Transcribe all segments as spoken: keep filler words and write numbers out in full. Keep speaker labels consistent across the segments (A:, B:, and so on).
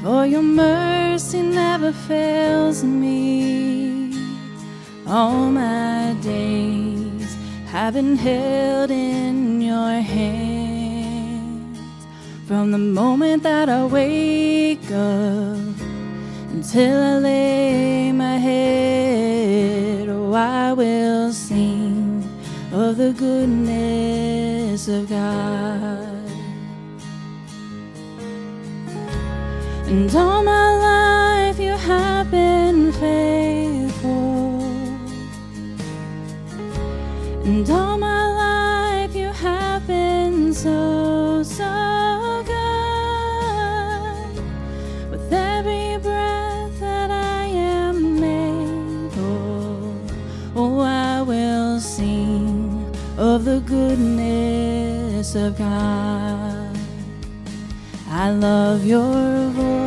A: for your mercy never fails me. All my days have been held in your hands. From the moment that I wake up until I lay my head, oh, I will sing of the goodness of God. And all my life you have been faithful. And all my life you have been so, so good. With every breath that I am able, oh, I will sing of the goodness of God. I love your voice.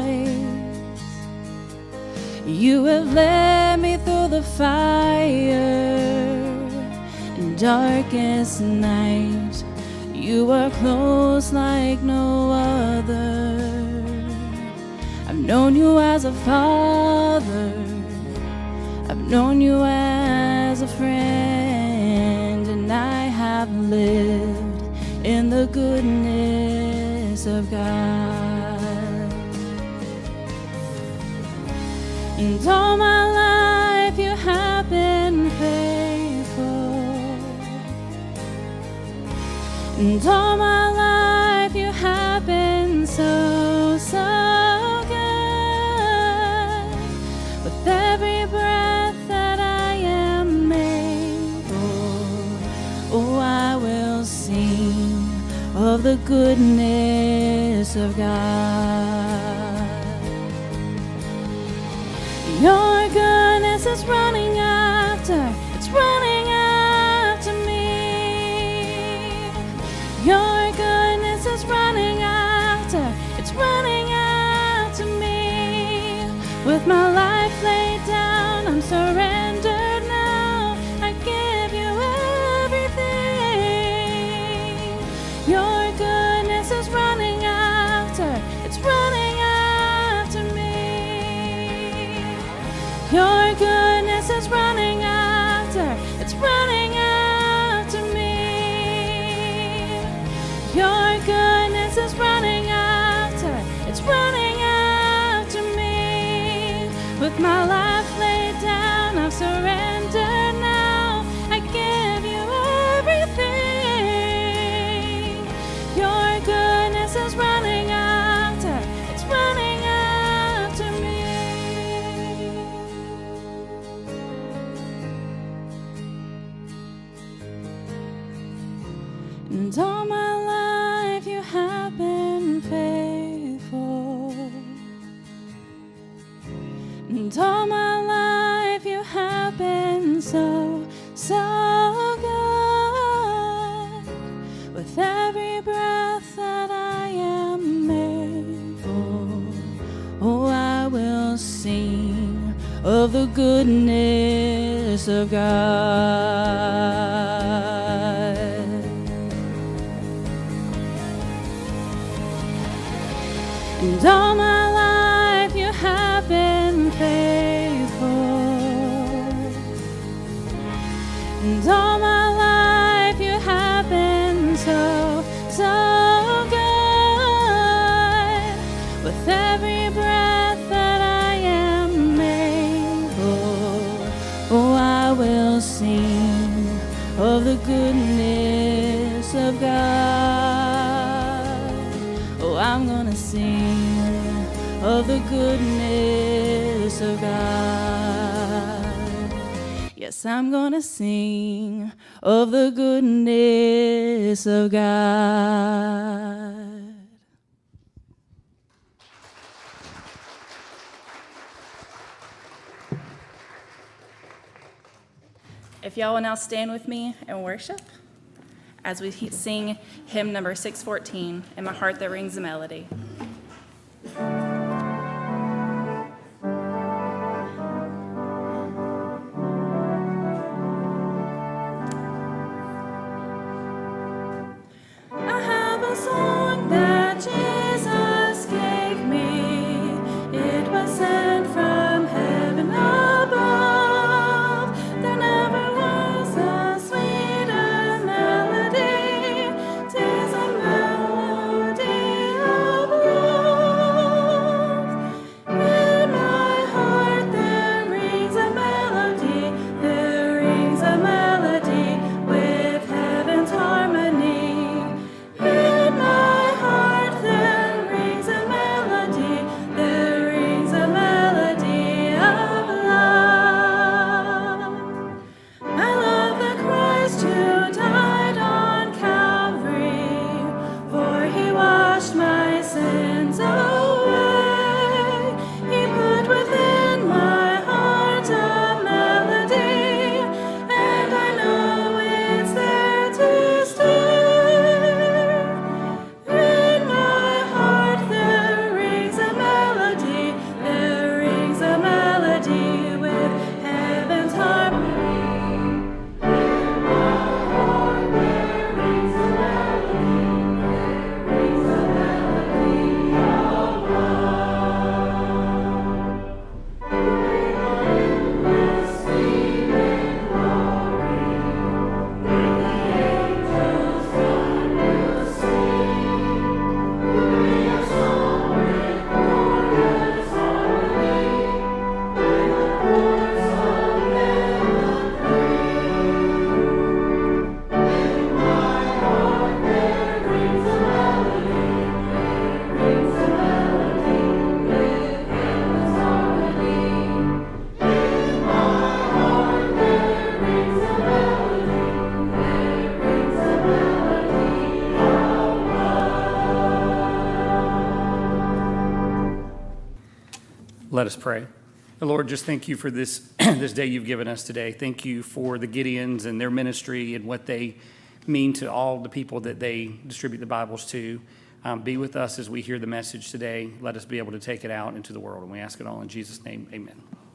A: You have led me through the fire and darkest night. You are close like no other. I've known you as a father. I've known you as a friend, and I have lived in the goodness of God. And all my life you have been faithful. And all my life you have been so, so good. With every breath that I am able, oh, I will sing of the goodness of God. Your goodness is running after, it's running after me. Your goodness is running after, it's running after me. With my life laid down, I'm surrendered now. I give you everything. Your goodness is running after, it's running after me. Your goodness is running after, it's running after me. Your goodness is running after, it's running after me. With my life laid down, I've surrendered now. I give you everything. Your goodness is running after, it's running after me. And all my life you have been faithful. And all my life you have been so, so good. With every breath that I am able, oh, I will sing of the goodness of God. And all my life you have been faithful. And all my life you have been so, so good. With every breath that I am able, oh, I will sing of the goodness of God. Oh, I'm gonna sing of the goodness of God. Yes, I'm gonna sing of the goodness of God. If y'all will now stand with me and worship as we sing hymn number six fourteen, In My Heart That Rings a Melody. I have a song that Jesus gave me.
B: Let us pray. Lord, just thank you for this this day you've given us today. Thank you for the Gideons and their ministry and what they mean to all the people that they distribute the Bibles to. Um, be with us as we hear the message today. Let us be able to take it out into the world. And we ask it all in Jesus' name. Amen.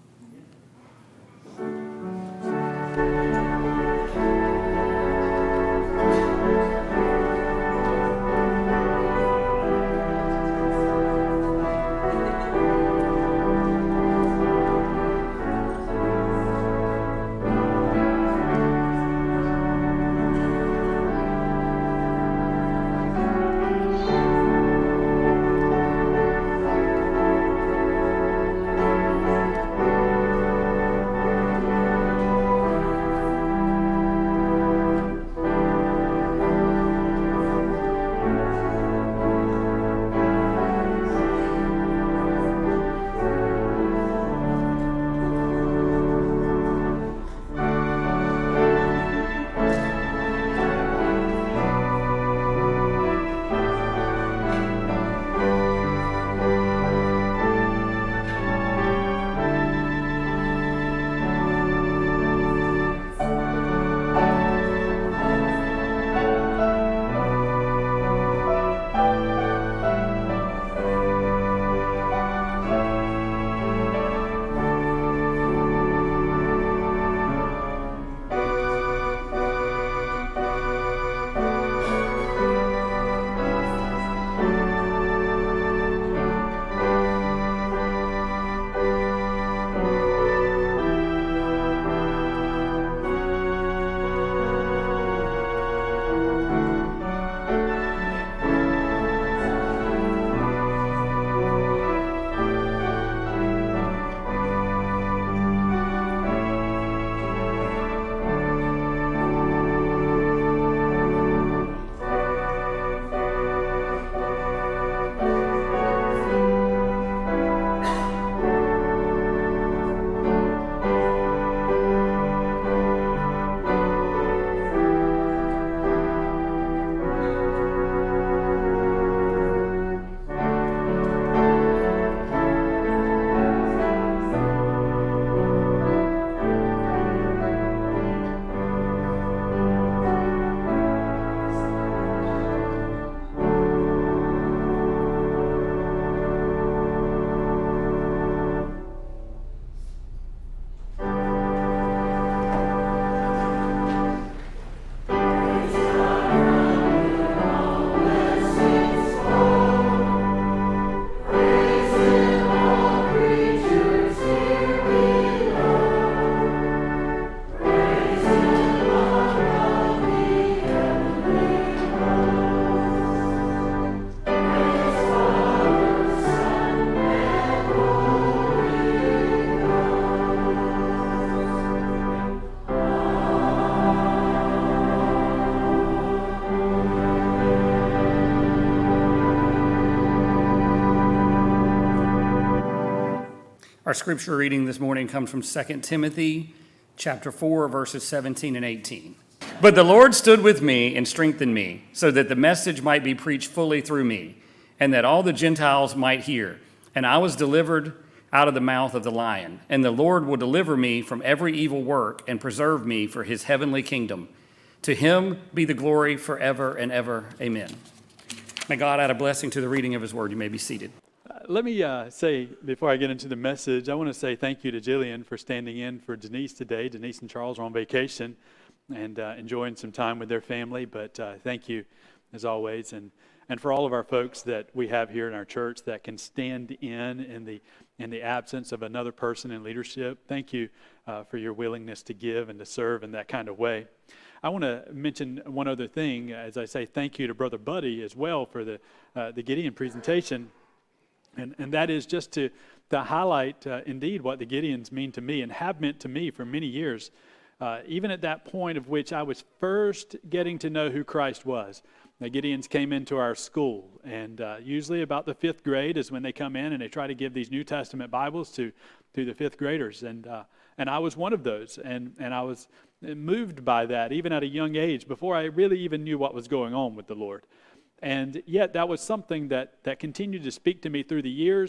B: Our scripture reading this morning comes from Second Timothy chapter four, verses seventeen and eighteen. But the Lord stood with me and strengthened me, so that the message might be preached fully through me, and that all the Gentiles might hear. And I was delivered out of the mouth of the lion. And the Lord will deliver me from every evil work and preserve me for his heavenly kingdom. To him be the glory forever and ever. Amen. May God add a blessing to the reading of his word. You may be seated.
C: Let me uh, say, before I get into the message, I want to say thank you to Jillian for standing in for Denise today. Denise and Charles are on vacation and uh, enjoying some time with their family, but uh, thank you, as always. And, and for all of our folks that we have here in our church that can stand in in the, in the absence of another person in leadership, thank you uh, for your willingness to give and to serve in that kind of way. I want to mention one other thing, as I say thank you to Brother Buddy as well for the, uh, the Gideon presentation. And and that is just to, to highlight, uh, indeed, what the Gideons mean to me and have meant to me for many years. Uh, even at that point of which I was first getting to know who Christ was. The Gideons came into our school, and uh, usually about the fifth grade is when they come in and they try to give these New Testament Bibles to, to the fifth graders. And uh, and I was one of those, and, and I was moved by that, even at a young age, before I really even knew what was going on with the Lord. And yet that was something that, that continued to speak to me through the years,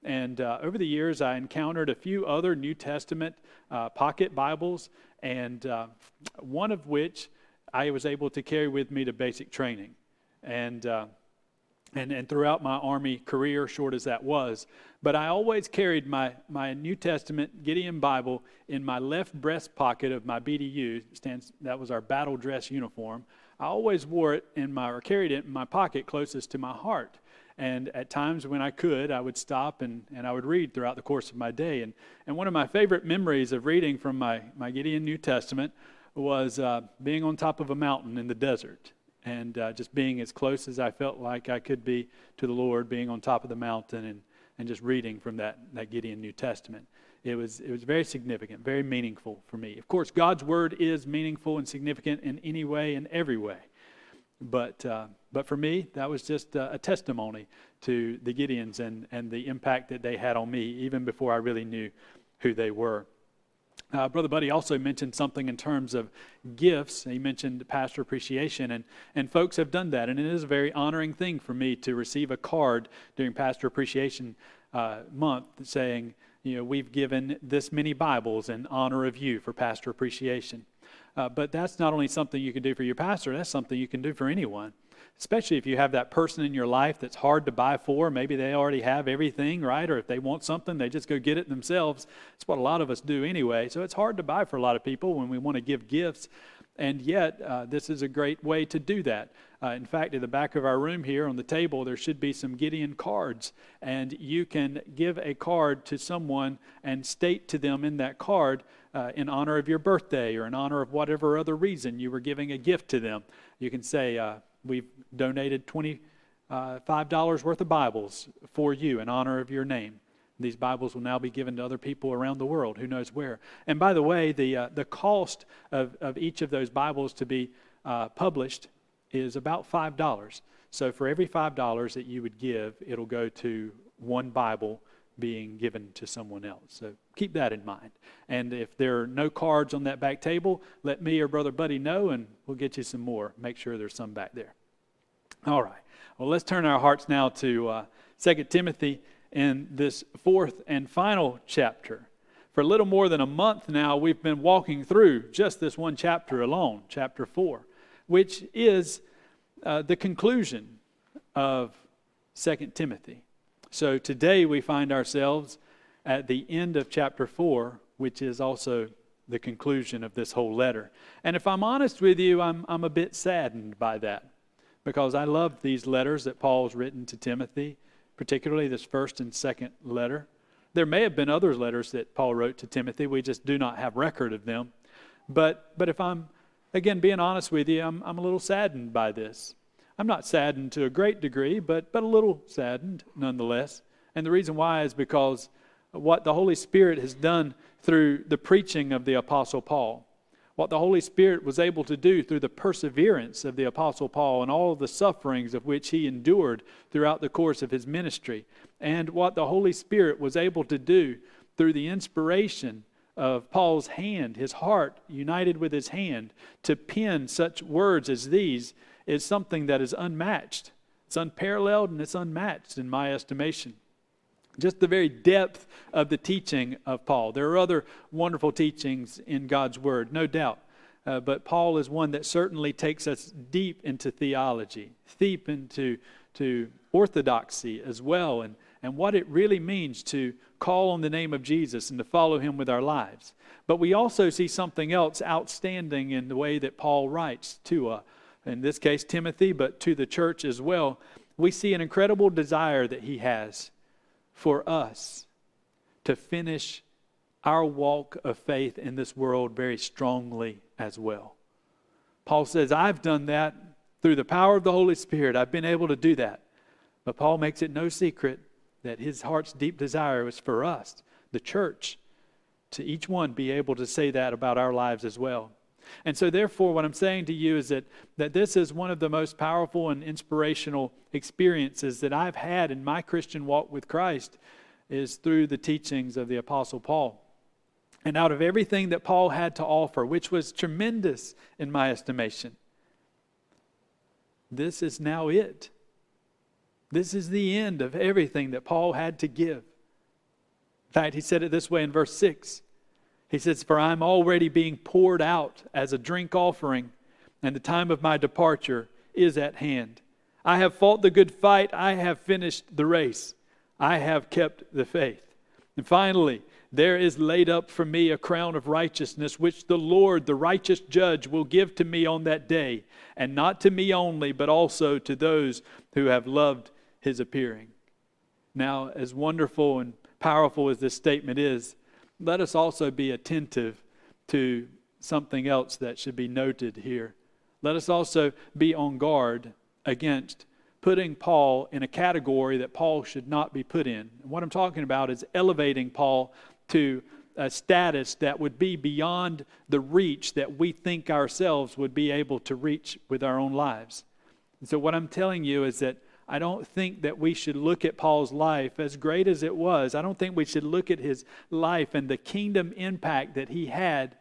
C: And uh, over the years, I encountered a few other New Testament uh, pocket Bibles, and uh, one of which I was able to carry with me to basic training. And uh, And, and throughout my Army career, short as that was. But I always carried my, my New Testament Gideon Bible in my left breast pocket of my B D U. Stands, that was our battle dress uniform. I always wore it in my, or carried it in my pocket closest to my heart. And at times when I could, I would stop and, and I would read throughout the course of my day. And, and one of my favorite memories of reading from my, my Gideon New Testament was uh, being on top of a mountain in the desert. And uh, just being as close as I felt like I could be to the Lord, being on top of the mountain and, and just reading from that, that Gideon New Testament. It was it was very significant, very meaningful for me. Of course, God's Word is meaningful and significant in any way and every way. But uh, but for me, that was just a, a testimony to the Gideons and, and the impact that they had on me, even before I really knew who they were. Uh, Brother Buddy also mentioned something in terms of gifts. He mentioned pastor appreciation, and, and folks have done that. And it is a very honoring thing for me to receive a card during Pastor Appreciation uh, Month saying, you know, we've given this many Bibles in honor of you for pastor appreciation. Uh, but that's not only something you can do for your pastor, that's something you can do for anyone. Especially if you have that person in your life that's hard to buy for. Maybe they already have everything, right? Or if they want something, they just go get it themselves. That's what a lot of us do anyway. So it's hard to buy for a lot of people when we want to give gifts. And yet, uh, this is a great way to do that. Uh, in fact, at the back of our room here on the table, there should be some Gideon cards. And you can give a card to someone and state to them in that card uh, in honor of your birthday or in honor of whatever other reason you were giving a gift to them. You can say, uh, we've donated twenty-five dollars worth of Bibles for you in honor of your name. These Bibles will now be given to other people around the world, who knows where. And by the way, the uh, the cost of, of each of those Bibles to be uh, published is about five dollars. So for every five dollars that you would give, it'll go to one Bible being given to someone else. So keep that in mind. And if there are no cards on that back table, let me or Brother Buddy know, and we'll get you some more. Make sure there's some back there. All right. Well, let's turn our hearts now to uh, Second Timothy in this fourth and final chapter. For a little more than a month now, we've been walking through just this one chapter alone, chapter four, which is uh, the conclusion of Second Timothy. So today we find ourselves at the end of chapter four, which is also the conclusion of this whole letter. And if I'm honest with you, I'm I'm a bit saddened by that, because I love these letters that Paul's written to Timothy, particularly this first and second letter. There may have been other letters that Paul wrote to Timothy. We just do not have record of them. But but if I'm, again, being honest with you, I'm I'm a little saddened by this. I'm not saddened to a great degree, but but a little saddened nonetheless. And the reason why is because what the Holy Spirit has done through the preaching of the Apostle Paul, what the Holy Spirit was able to do through the perseverance of the Apostle Paul and all of the sufferings of which he endured throughout the course of his ministry, and what the Holy Spirit was able to do through the inspiration of Paul's hand, his heart united with his hand, to pen such words as these, is something that is unmatched. It's unparalleled and it's unmatched in my estimation. Just the very depth of the teaching of Paul. There are other wonderful teachings in God's Word, no doubt. Uh, but Paul is one that certainly takes us deep into theology, deep into to orthodoxy as well, and, and what it really means to call on the name of Jesus and to follow him with our lives. But we also see something else outstanding in the way that Paul writes to us. In this case, Timothy, but to the church as well. We see an incredible desire that he has for us to finish our walk of faith in this world very strongly as well. Paul says, I've done that through the power of the Holy Spirit. I've been able to do that. But Paul makes it no secret that his heart's deep desire was for us, the church, to each one be able to say that about our lives as well. And so therefore, what I'm saying to you is that, that this is one of the most powerful and inspirational experiences that I've had in my Christian walk with Christ is through the teachings of the Apostle Paul. And out of everything that Paul had to offer, which was tremendous in my estimation, this is now it. This is the end of everything that Paul had to give. fact, he said it this way in verse six. He says, "For I am already being poured out as a drink offering, and the time of my departure is at hand. I have fought the good fight. I have finished the race. I have kept the faith. And finally, there is laid up for me a crown of righteousness, which the Lord, the righteous judge, will give to me on that day, and not to me only, but also to those who have loved his appearing." Now, as wonderful and powerful as this statement is, let us also be attentive to something else that should be noted here. Let us also be on guard against putting Paul in a category that Paul should not be put in. And what I'm talking about is elevating Paul to a status that would be beyond the reach that we think ourselves would be able to reach with our own lives. And so what I'm telling you is that I don't think that we should look at Paul's life, as great as it was. I don't think we should look at his life and the kingdom impact that he had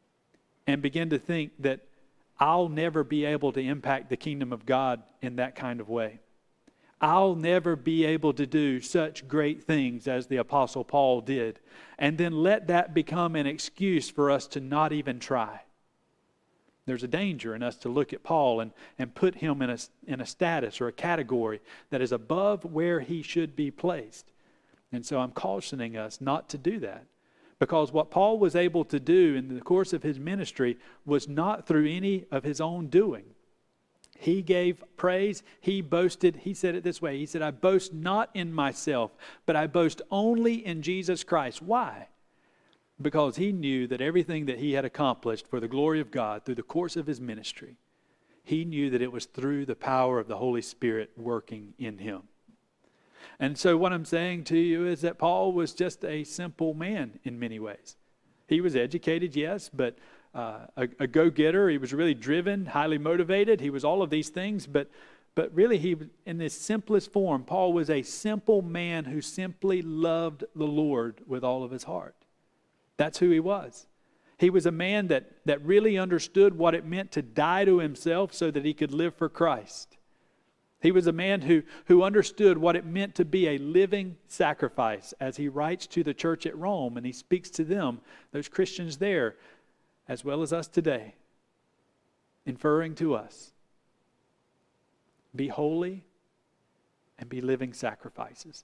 C: and begin to think that I'll never be able to impact the kingdom of God in that kind of way. I'll never be able to do such great things as the Apostle Paul did. And then let that become an excuse for us to not even try. There's a danger in us to look at Paul and, and put him in a, in a status or a category that is above where he should be placed. And so I'm cautioning us not to do that. Because what Paul was able to do in the course of his ministry was not through any of his own doing. He gave praise, he boasted, he said it this way, he said, "I boast not in myself, but I boast only in Jesus Christ." Why? Because he knew that everything that he had accomplished for the glory of God through the course of his ministry, he knew that it was through the power of the Holy Spirit working in him. And so what I'm saying to you is that Paul was just a simple man in many ways. He was educated, yes, but uh, a, a go-getter. He was really driven, highly motivated. He was all of these things, but but really, he, in this simplest form, Paul was a simple man who simply loved the Lord with all of his heart. That's who he was. He was a man that, that really understood what it meant to die to himself so that he could live for Christ. He was a man who, who understood what it meant to be a living sacrifice, as he writes to the church at Rome, and he speaks to them, those Christians there, as well as us today, inferring to us, be holy and be living sacrifices.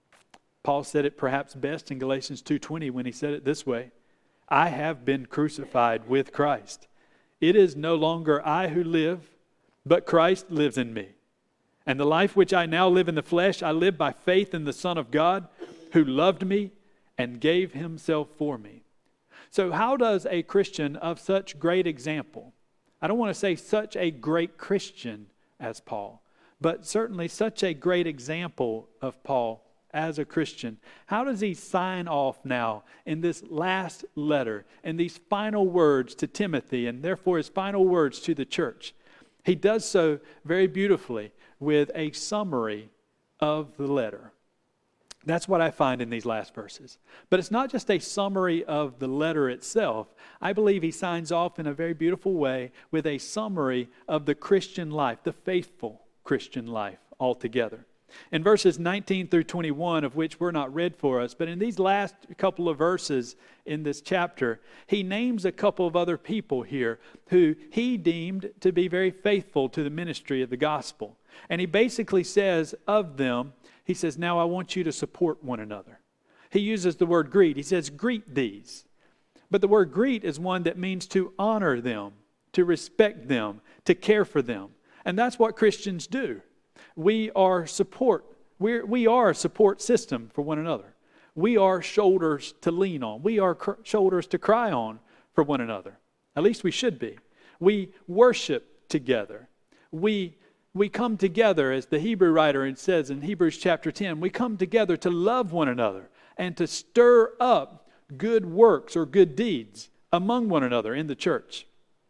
C: Paul said it perhaps best in Galatians two twenty when he said it this way, "I have been crucified with Christ. It is no longer I who live, but Christ lives in me. And the life which I now live in the flesh, I live by faith in the Son of God, who loved me and gave himself for me." So how does a Christian of such great example, I don't want to say such a great Christian as Paul, but certainly such a great example of Paul as a Christian, how does he sign off now in this last letter, in these final words to Timothy, and therefore his final words to the church? He does so very beautifully with a summary of the letter. That's what I find in these last verses. But it's not just a summary of the letter itself. I believe he signs off in a very beautiful way with a summary of the Christian life, the faithful Christian life altogether. In verses nineteen through twenty-one, of which were not read for us, but in these last couple of verses in this chapter, he names a couple of other people here who he deemed to be very faithful to the ministry of the gospel. And he basically says of them, he says, "Now I want you to support one another." He uses the word greet. He says, "Greet these." But the word greet is one that means to honor them, to respect them, to care for them. And that's what Christians do. We are support. We're, we are a support system for one another. We are shoulders to lean on. We are cr- shoulders to cry on for one another. At least we should be. We worship together. We, we come together, as the Hebrew writer says in Hebrews chapter ten, we come together to love one another and to stir up good works or good deeds among one another in the church.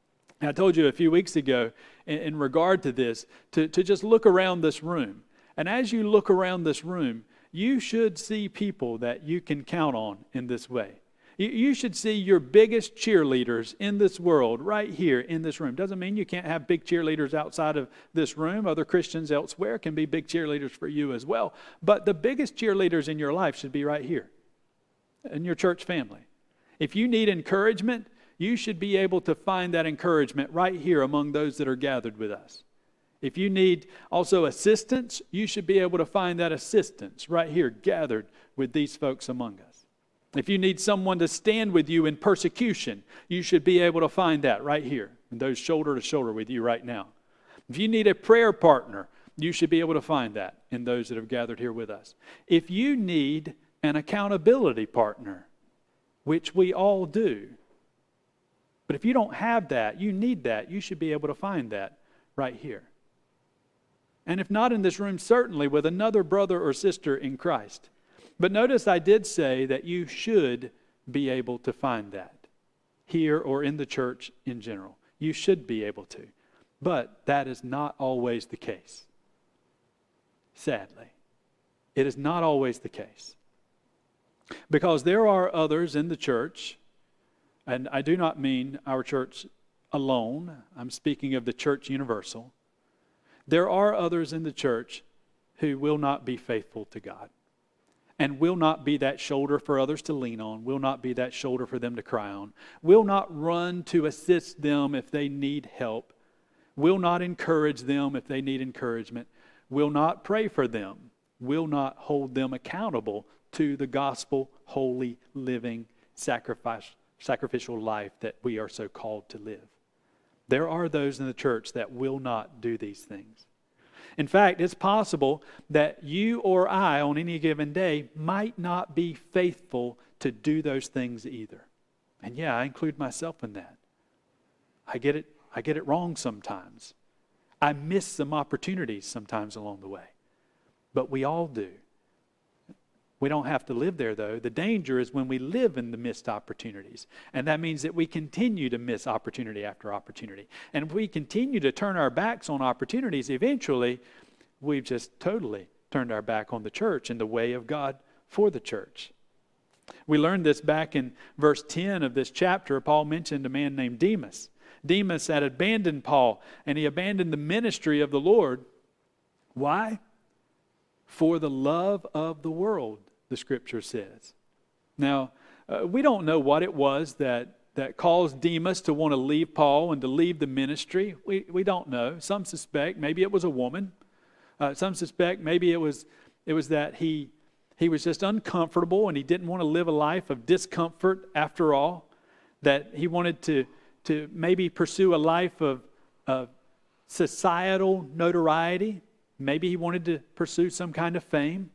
C: I told you a few weeks ago in, in regard to this, to, to just look around this room. And as you look around this room, you should see people that you can count on in this way. You, you should see your biggest cheerleaders in this world right here in this room. Doesn't mean you can't have big cheerleaders outside of this room. Other Christians elsewhere can be big cheerleaders for you as well. But the biggest cheerleaders in your life should be right here. in your church family. If you need encouragement, you should be able to find that encouragement right here among those that are gathered with us. If you need also assistance, you should be able to find that assistance right here gathered with these folks among us. If you need someone to stand with you in persecution, you should be able to find that right here, and those shoulder to shoulder with you right now. If you need a prayer partner, you should be able to find that in those that have gathered here with us. If you need an accountability partner, which we all do, but if you don't have that, you need that, you should be able to find that right here. And if not in this room, certainly with another brother or sister in Christ. But notice I did say that you should be able to find that here or in the church in general. You should be able to. But that is not always the case. Sadly, it is not always the case. Because there are others in the church, and I do not mean our church alone. I'm speaking of the church universal. There are others in the church who will not be faithful to God and will not be that shoulder for others to lean on, will not be that shoulder for them to cry on, will not run to assist them if they need help, will not encourage them if they need encouragement, will not pray for them, will not hold them accountable to the gospel, holy, living, sacrifice, sacrificial life that we are so called to live. There are those in the church that will not do these things. In fact, it's possible that you or I on any given day might not be faithful to do those things either. And yeah, I include myself in that. I get it, I get it wrong sometimes. I miss some opportunities sometimes along the way. But we all do. We don't have to live there, though. The danger is when we live in the missed opportunities. And that means that we continue to miss opportunity after opportunity. And if we continue to turn our backs on opportunities, eventually we've just totally turned our back on the church and the way of God for the church. We learned this back in verse ten of this chapter. Paul mentioned a man named Demas. Demas had abandoned Paul, and he abandoned the ministry of the Lord. Why? For the love of the world, the scripture says. Now, uh, we don't know what it was that, that caused Demas to want to leave Paul and to leave the ministry. We, we don't know. Some suspect maybe it was a woman. Uh, some suspect maybe it was, it was that he, he was just uncomfortable and he didn't want to live a life of discomfort after all. That he wanted to, to maybe pursue a life of, of societal notoriety. Maybe he wanted to pursue some kind of fame.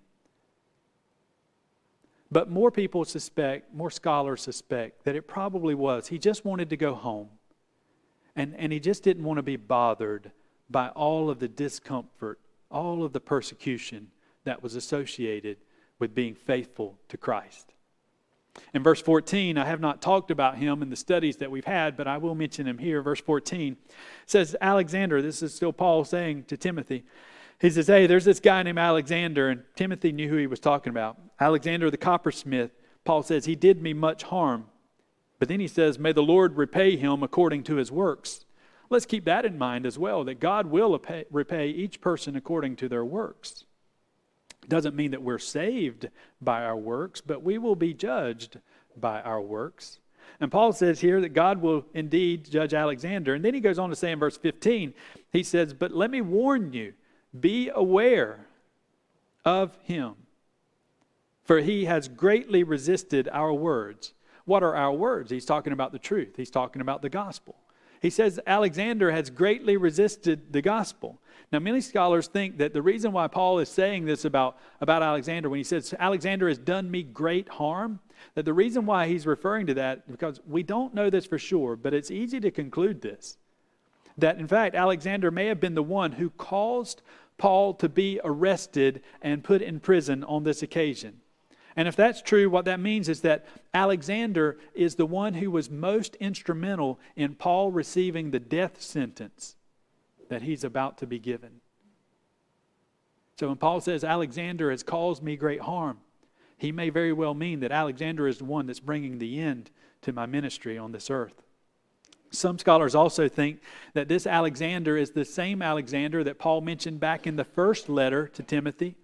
C: But more people suspect, more scholars suspect that it probably was. He just wanted to go home. And, and he just didn't want to be bothered by all of the discomfort, all of the persecution that was associated with being faithful to Christ. In verse fourteen, I have not talked about him in the studies that we've had, but I will mention him here. Verse fourteen says, Alexander, this is still Paul saying to Timothy, he says, hey, there's this guy named Alexander, and Timothy knew who he was talking about. Alexander the coppersmith, Paul says, he did me much harm. But then he says, may the Lord repay him according to his works. Let's keep that in mind as well, that God will repay each person according to their works. It doesn't mean that we're saved by our works, but we will be judged by our works. And Paul says here that God will indeed judge Alexander. And then he goes on to say in verse fifteen, he says, but let me warn you, be aware of him, for he has greatly resisted our words. What are our words? He's talking about the truth. He's talking about the gospel. He says Alexander has greatly resisted the gospel. Now, many scholars think that the reason why Paul is saying this about, about Alexander, when he says, Alexander has done me great harm, that the reason why he's referring to that, because we don't know this for sure, but it's easy to conclude this, that in fact, Alexander may have been the one who caused Paul to be arrested and put in prison on this occasion. And if that's true, what that means is that Alexander is the one who was most instrumental in Paul receiving the death sentence that he's about to be given. So when Paul says, Alexander has caused me great harm, he may very well mean that Alexander is the one that's bringing the end to my ministry on this earth. Some scholars also think that this Alexander is the same Alexander that Paul mentioned back in the first letter to Timothy.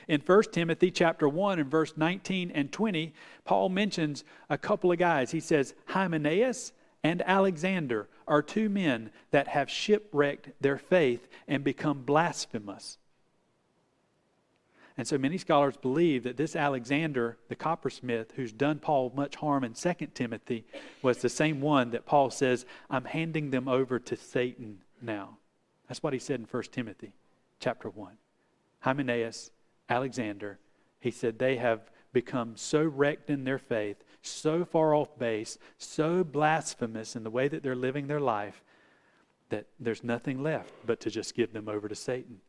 C: In First Timothy chapter one and verse nineteen and twenty, Paul mentions a couple of guys. He says, Hymenaeus and Alexander are two men that have shipwrecked their faith and become blasphemous. And so many scholars believe that this Alexander, the coppersmith, who's done Paul much harm in Second Timothy, was the same one that Paul says, I'm handing them over to Satan now. That's what he said in First Timothy chapter one. Hymenaeus, Alexander, he said they have become so wrecked in their faith, so far off base, so blasphemous in the way that they're living their life, that there's nothing left but to just give them over to Satan.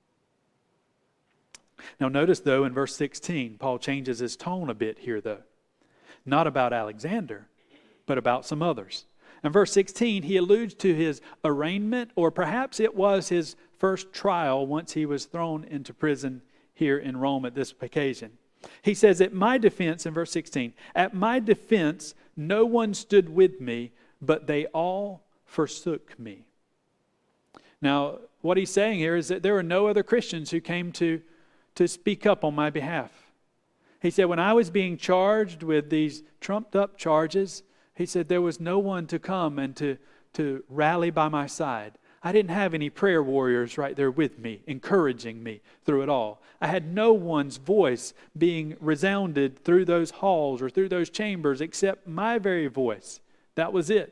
C: Now notice though in verse sixteen, Paul changes his tone a bit here though. Not about Alexander, but about some others. In verse sixteen, he alludes to his arraignment, or perhaps it was his first trial once he was thrown into prison here in Rome at this occasion. He says, at my defense, in verse sixteen, at my defense, no one stood with me, but they all forsook me. Now, what he's saying here is that there are no other Christians who came to, to speak up on my behalf. He said, when I was being charged with these trumped up charges, he said there was no one to come and to, to rally by my side. I didn't have any prayer warriors right there with me, encouraging me through it all. I had no one's voice being resounded through those halls or through those chambers except my very voice. That was it.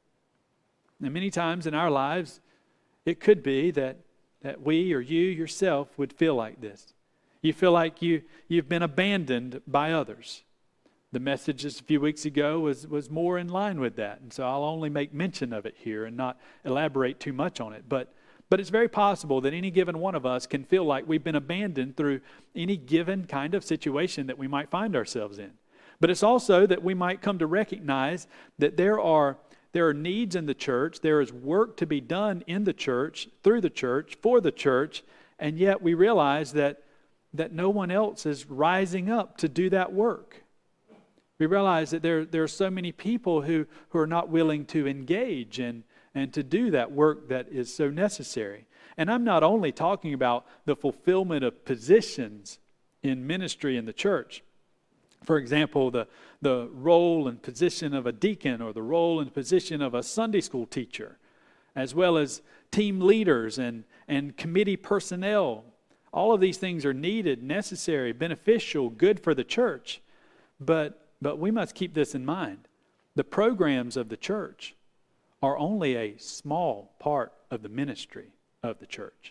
C: And many times in our lives, it could be that, that we or you yourself would feel like this. You feel like you, you've been abandoned by others. The message just a few weeks ago was, was more in line with that. And so I'll only make mention of it here and not elaborate too much on it. But, but it's very possible that any given one of us can feel like we've been abandoned through any given kind of situation that we might find ourselves in. But it's also that we might come to recognize that there are, there are needs in the church. There is work to be done in the church, through the church, for the church. And yet we realize that, that no one else is rising up to do that work. We realize that there, there are so many people who, who are not willing to engage and, and to do that work that is so necessary. And I'm not only talking about the fulfillment of positions in ministry in the church. For example, the, the role and position of a deacon or the role and position of a Sunday school teacher, as well as team leaders and, and committee personnel. All of these things are needed, necessary, beneficial, good for the church. But But we must keep this in mind. The programs of the church are only a small part of the ministry of the church.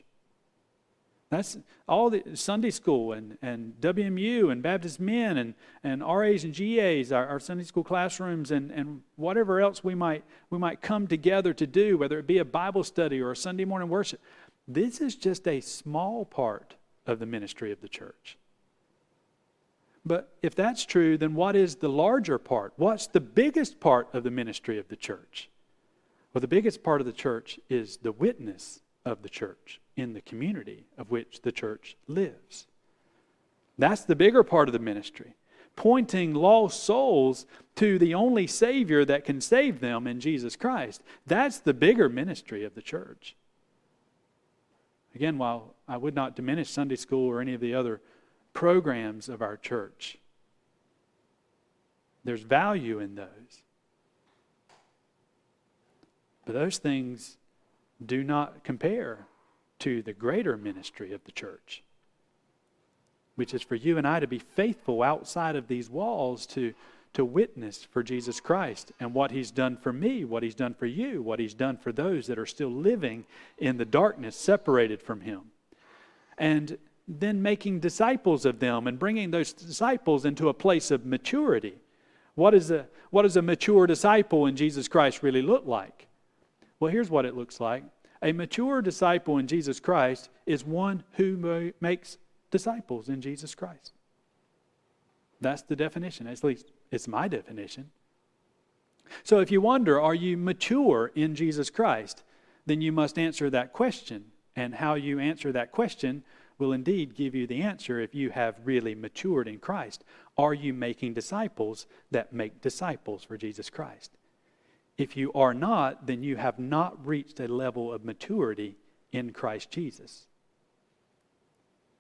C: That's all the Sunday school and, and W M U and Baptist Men and, and R As and G As, our, our Sunday school classrooms and, and whatever else we might we might come together to do, whether it be a Bible study or a Sunday morning worship. This is just a small part of the ministry of the church. But if that's true, then what is the larger part? What's the biggest part of the ministry of the church? Well, the biggest part of the church is the witness of the church in the community of which the church lives. That's the bigger part of the ministry, pointing lost souls to the only Savior that can save them in Jesus Christ. That's the bigger ministry of the church. Again, while I would not diminish Sunday school or any of the other programs of our church, there's value in those. But those things do not compare to the greater ministry of the church, which is for you and I to be faithful outside of these walls to, to witness for Jesus Christ and what He's done for me, what He's done for you, what He's done for those that are still living in the darkness separated from Him. And then making disciples of them and bringing those disciples into a place of maturity. What is a, what does a mature disciple in Jesus Christ really look like? Well, here's what it looks like. A mature disciple in Jesus Christ is one who makes disciples in Jesus Christ. That's the definition. At least it's my definition. So if you wonder, are you mature in Jesus Christ? Then you must answer that question. And how you answer that question will indeed give you the answer if you have really matured in Christ. Are you making disciples that make disciples for Jesus Christ? If you are not, then you have not reached a level of maturity in Christ Jesus.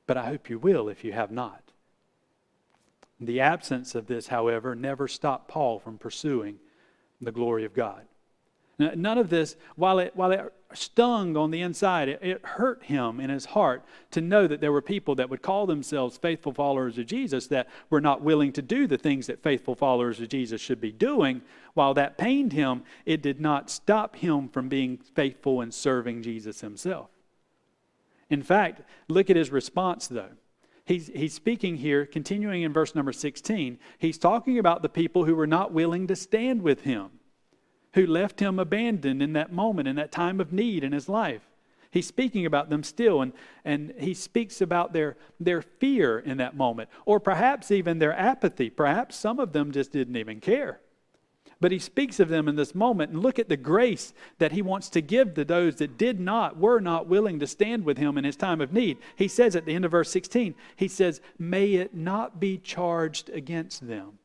C: but I hope you will if you have not. The absence of this, however, never stopped Paul from pursuing the glory of God. Now, none of this, while it, while it stung on the inside, it, it hurt him in his heart to know that there were people that would call themselves faithful followers of Jesus that were not willing to do the things that faithful followers of Jesus should be doing. While that pained him, it did not stop him from being faithful and serving Jesus himself. In fact, look at his response though. He's, he's speaking here, continuing in verse number sixteen. He's talking about the people who were not willing to stand with him, who left him abandoned in that moment, in that time of need in his life. He's speaking about them still, and, and he speaks about their, their fear in that moment, or perhaps even their apathy. Perhaps some of them just didn't even care. But he speaks of them in this moment, and look at the grace that he wants to give to those that did not, were not willing to stand with him in his time of need. He says at the end of verse sixteen, he says, "May it not be charged against them."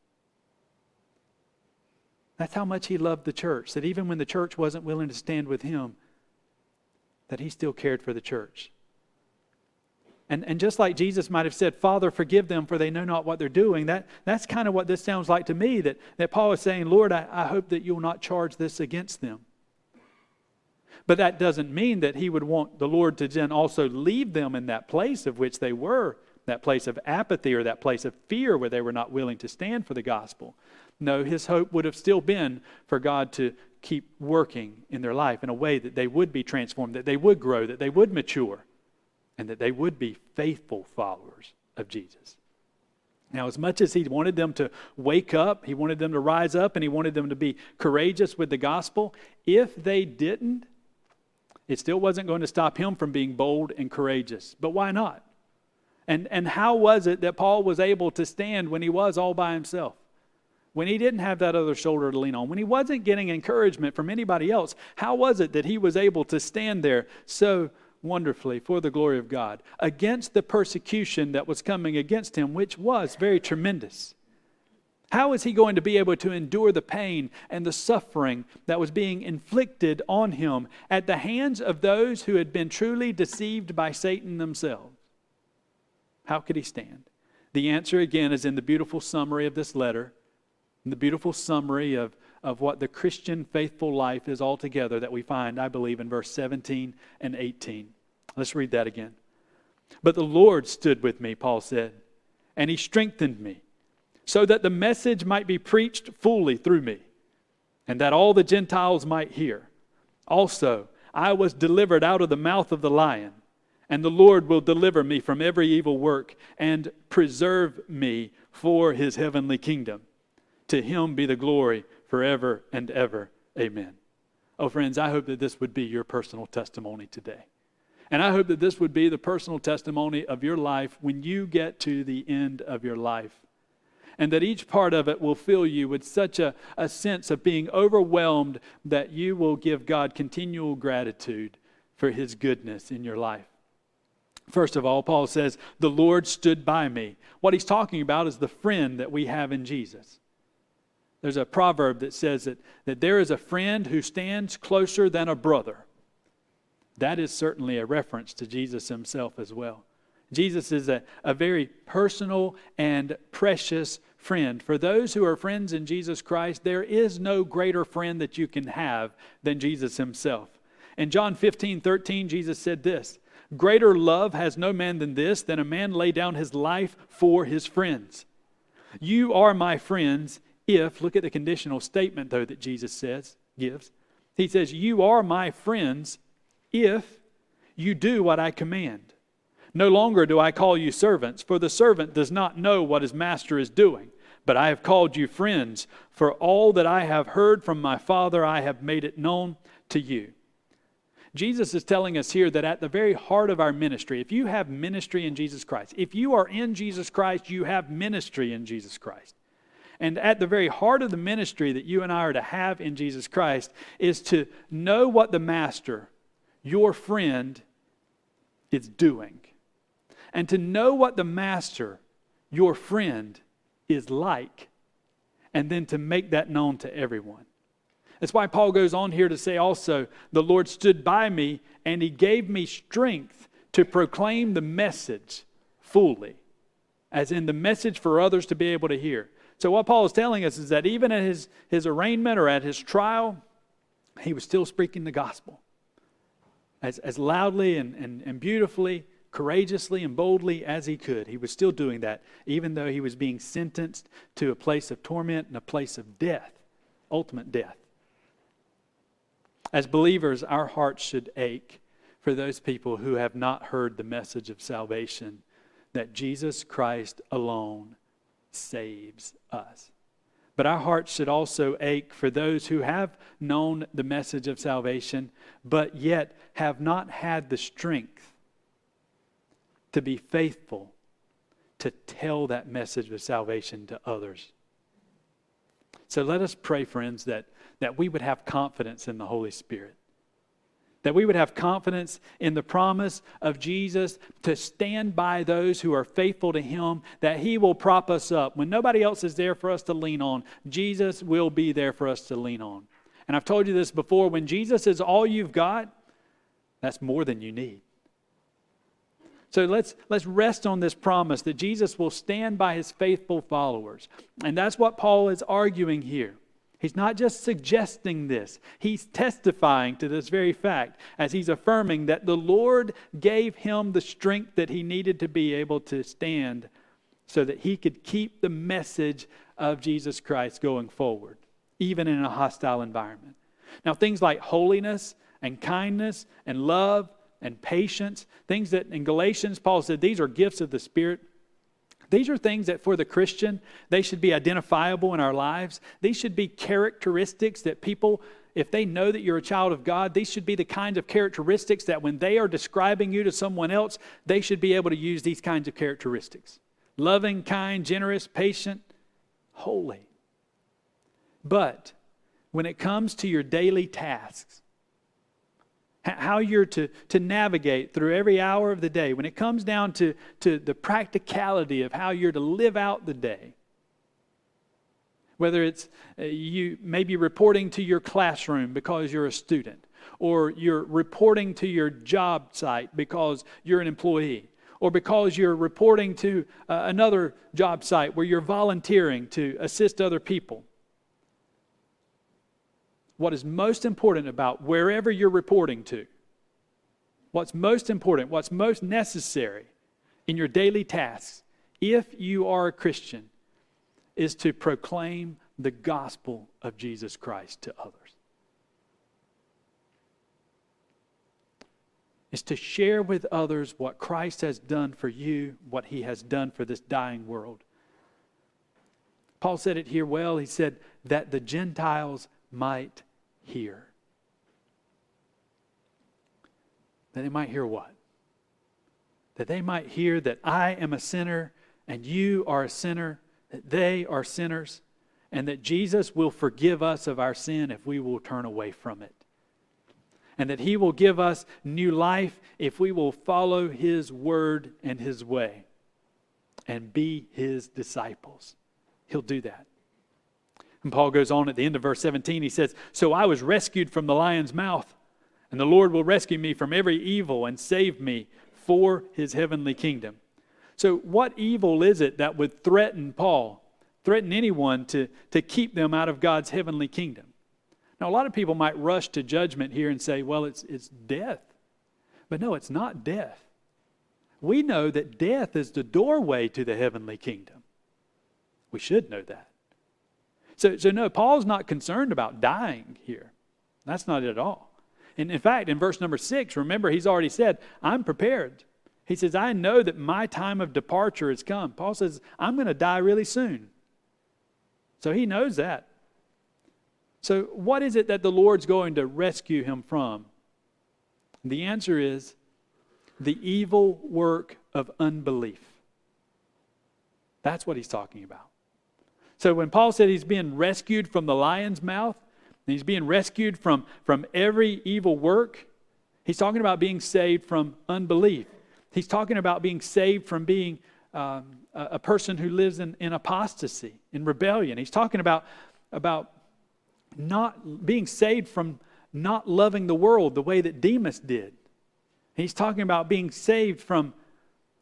C: That's how much he loved the church, that even when the church wasn't willing to stand with him, that he still cared for the church. And, and just like Jesus might have said, "Father, forgive them, for they know not what they're doing," that, that's kind of what this sounds like to me, that, that Paul is saying, "Lord, I, I hope that you'll not charge this against them." But that doesn't mean that he would want the Lord to then also leave them in that place of which they were, that place of apathy or that place of fear where they were not willing to stand for the gospel. No, his hope would have still been for God to keep working in their life in a way that they would be transformed, that they would grow, that they would mature, and that they would be faithful followers of Jesus. Now, as much as he wanted them to wake up, he wanted them to rise up, and he wanted them to be courageous with the gospel, if they didn't, it still wasn't going to stop him from being bold and courageous. But why not? And, and how was it that Paul was able to stand when he was all by himself? When he didn't have that other shoulder to lean on, when he wasn't getting encouragement from anybody else, how was it that he was able to stand there so wonderfully for the glory of God against the persecution that was coming against him, which was very tremendous? How is he going to be able to endure the pain and the suffering that was being inflicted on him at the hands of those who had been truly deceived by Satan themselves? How could he stand? The answer again is in the beautiful summary of this letter, in the beautiful summary of, of what the Christian faithful life is altogether that we find, I believe, in verse seventeen and eighteen. Let's read that again. "But the Lord stood with me," Paul said, "and he strengthened me, so that the message might be preached fully through me, and that all the Gentiles might hear. Also, I was delivered out of the mouth of the lion, and the Lord will deliver me from every evil work and preserve me for his heavenly kingdom. To him be the glory forever and ever. Amen." Oh, friends, I hope that this would be your personal testimony today. And I hope that this would be the personal testimony of your life when you get to the end of your life. And that each part of it will fill you with such a, a sense of being overwhelmed that you will give God continual gratitude for his goodness in your life. First of all, Paul says, "The Lord stood by me." What he's talking about is the friend that we have in Jesus. There's a proverb that says that, that there is a friend who stands closer than a brother. That is certainly a reference to Jesus himself as well. Jesus is a, a very personal and precious friend. For those who are friends in Jesus Christ, there is no greater friend that you can have than Jesus himself. In John fifteen thirteen, Jesus said this, "Greater love has no man than this, than a man lay down his life for his friends. You are my friends if," look at the conditional statement though that Jesus says, gives. He says, "You are my friends if you do what I command. No longer do I call you servants, for the servant does not know what his master is doing. But I have called you friends, for all that I have heard from my Father I have made it known to you." Jesus is telling us here that at the very heart of our ministry, if you have ministry in Jesus Christ, if you are in Jesus Christ, you have ministry in Jesus Christ. And at the very heart of the ministry that you and I are to have in Jesus Christ is to know what the Master, your friend, is doing. And to know what the Master, your friend, is like. And then to make that known to everyone. That's why Paul goes on here to say also, "The Lord stood by me and he gave me strength to proclaim the message fully, as in the message for others to be able to hear. So what Paul is telling us is that even at his, his arraignment or at his trial, he was still speaking the gospel as, as loudly and, and, and beautifully, courageously and boldly as he could. He was still doing that, even though he was being sentenced to a place of torment and a place of death, ultimate death. As believers, our hearts should ache for those people who have not heard the message of salvation, that Jesus Christ alone saves us. But our hearts should also ache for those who have known the message of salvation, but yet have not had the strength to be faithful to tell that message of salvation to others. So let us pray, friends, that, that we would have confidence in the Holy Spirit. That we would have confidence in the promise of Jesus to stand by those who are faithful to Him, that He will prop us up. When nobody else is there for us to lean on, Jesus will be there for us to lean on. And I've told you this before, when Jesus is all you've got, that's more than you need. So let's, let's rest on this promise that Jesus will stand by His faithful followers. And that's what Paul is arguing here. He's not just suggesting this. He's testifying to this very fact as he's affirming that the Lord gave him the strength that he needed to be able to stand so that he could keep the message of Jesus Christ going forward, even in a hostile environment. Now, things like holiness and kindness and love and patience, things that in Galatians, Paul said, these are gifts of the Spirit. These are things that for the Christian, they should be identifiable in our lives. These should be characteristics that people, if they know that you're a child of God, these should be the kinds of characteristics that when they are describing you to someone else, they should be able to use these kinds of characteristics. Loving, kind, generous, patient, holy. But when it comes to your daily tasks, how you're to, to navigate through every hour of the day, when it comes down to, to the practicality of how you're to live out the day, whether it's uh, you maybe reporting to your classroom because you're a student, or you're reporting to your job site because you're an employee, or because you're reporting to uh, another job site where you're volunteering to assist other people. What is most important about wherever you're reporting to, what's most important, what's most necessary in your daily tasks, if you are a Christian, is to proclaim the gospel of Jesus Christ to others. Is to share with others what Christ has done for you, what He has done for this dying world. Paul said it here well. He said that the Gentiles might hear. That they might hear what? That they might hear that I am a sinner and you are a sinner, that they are sinners, and that Jesus will forgive us of our sin if we will turn away from it. And that He will give us new life if we will follow His word and His way and be His disciples. He'll do that. And Paul goes on at the end of verse seventeen, he says, so I was rescued from the lion's mouth, and the Lord will rescue me from every evil and save me for His heavenly kingdom. So what evil is it that would threaten Paul, threaten anyone to, to keep them out of God's heavenly kingdom? Now, a lot of people might rush to judgment here and say, well, it's, it's death. But no, it's not death. We know that death is the doorway to the heavenly kingdom. We should know that. So, so no, Paul's not concerned about dying here. That's not it at all. And in fact, in verse number six, remember, he's already said, I'm prepared. He says, I know that my time of departure has come. Paul says, I'm going to die really soon. So he knows that. So what is it that the Lord's going to rescue him from? The answer is the evil work of unbelief. That's what he's talking about. So when Paul said he's being rescued from the lion's mouth, and he's being rescued from, from every evil work, he's talking about being saved from unbelief. He's talking about being saved from being um, a, a person who lives in, in apostasy, in rebellion. He's talking about, about not being saved from not loving the world the way that Demas did. He's talking about being saved from,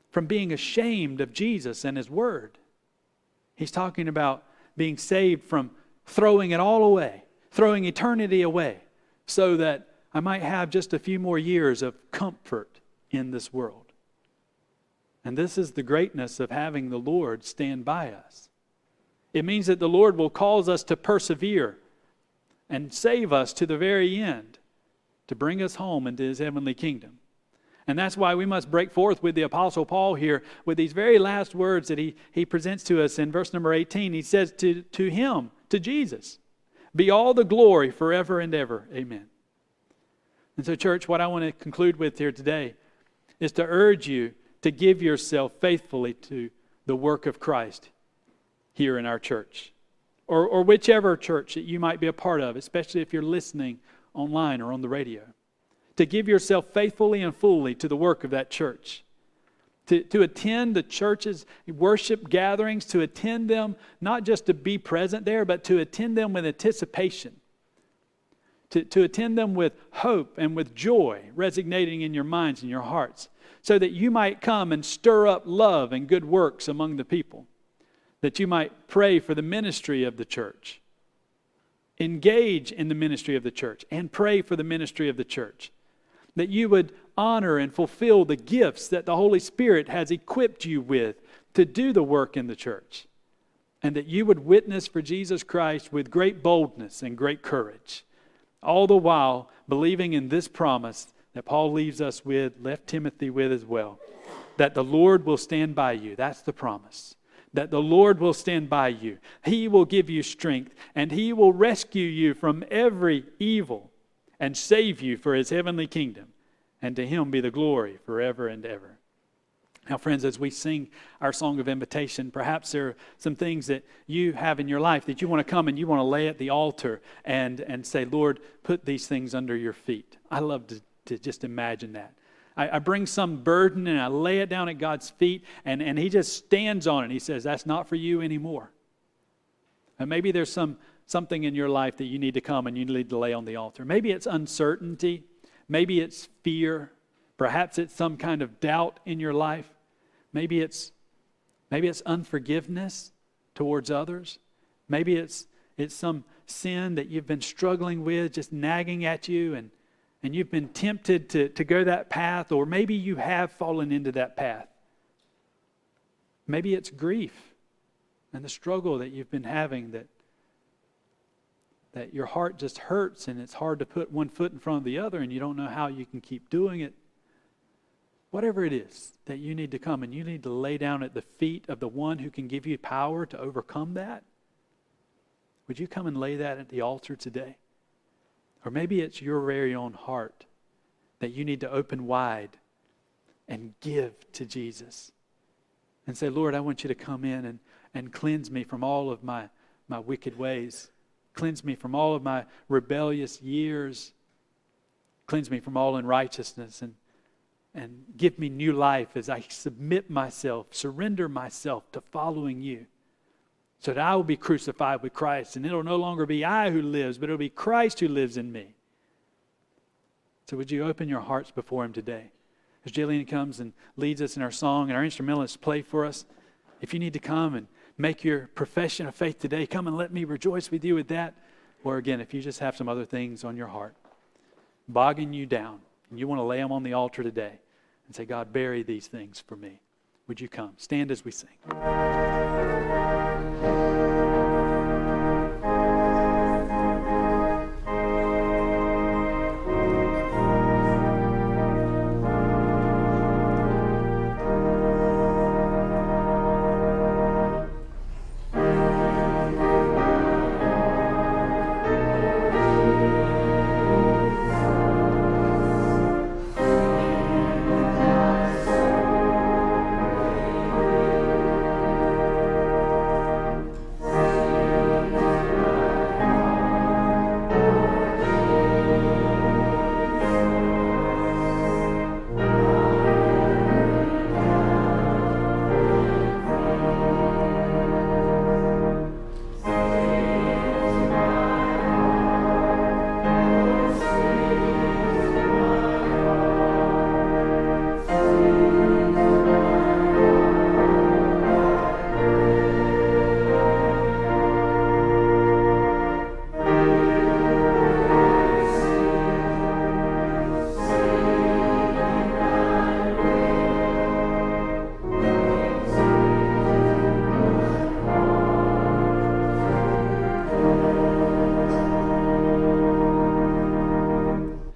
C: from being ashamed of Jesus and His Word. He's talking about being saved from throwing it all away, throwing eternity away, so that I might have just a few more years of comfort in this world. And this is the greatness of having the Lord stand by us. It means that the Lord will cause us to persevere and save us to the very end, to bring us home into His heavenly kingdom. And that's why we must break forth with the Apostle Paul here with these very last words that he, he presents to us in verse number eighteen. He says to, to Him, to Jesus, be all the glory forever and ever. Amen. And so, church, what I want to conclude with here today is to urge you to give yourself faithfully to the work of Christ here in our church, or, or whichever church that you might be a part of, especially if you're listening online or on the radio. To give yourself faithfully and fully to the work of that church. To, to attend the church's worship gatherings, to attend them not just to be present there, but to attend them with anticipation. To, to attend them with hope and with joy resonating in your minds and your hearts, so that you might come and stir up love and good works among the people. That you might pray for the ministry of the church. Engage in the ministry of the church and pray for the ministry of the church. That you would honor and fulfill the gifts that the Holy Spirit has equipped you with to do the work in the church. And that you would witness for Jesus Christ with great boldness and great courage. All the while believing in this promise that Paul leaves us with, left Timothy with as well. That the Lord will stand by you. That's the promise. That the Lord will stand by you. He will give you strength, and He will rescue you from every evil and save you for His heavenly kingdom. And to Him be the glory forever and ever. Now, friends, as we sing our song of invitation, perhaps there are some things that you have in your life that you want to come and you want to lay at the altar and, and say, Lord, put these things under your feet. I love to, to just imagine that. I, I bring some burden and I lay it down at God's feet, and, and He just stands on it. He says, that's not for you anymore. And maybe there's some something in your life that you need to come and you need to lay on the altar. Maybe it's uncertainty. Maybe it's fear. Perhaps it's some kind of doubt in your life. Maybe it's maybe it's unforgiveness towards others. Maybe it's it's some sin that you've been struggling with, just nagging at you, and, and you've been tempted to, to go that path, or maybe you have fallen into that path. Maybe it's grief and the struggle that you've been having, that that your heart just hurts and it's hard to put one foot in front of the other and you don't know how you can keep doing it. Whatever it is that you need to come and you need to lay down at the feet of the one who can give you power to overcome that, would you come and lay that at the altar today? Or maybe it's your very own heart that you need to open wide and give to Jesus. And say, Lord, I want you to come in and, and cleanse me from all of my, my wicked ways. Cleanse me from all of my rebellious years. Cleanse me from all unrighteousness, and, and give me new life as I submit myself, surrender myself to following you, so that I will be crucified with Christ, and it'll no longer be I who lives, but it'll be Christ who lives in me. So would you open your hearts before Him today? As Jillian comes and leads us in our song and our instrumentalists play for us, if you need to come and make your profession of faith today, come and let me rejoice with you with that. Or again, if you just have some other things on your heart bogging you down and you want to lay them on the altar today and say, God, bury these things for me, would you come? Stand as we sing.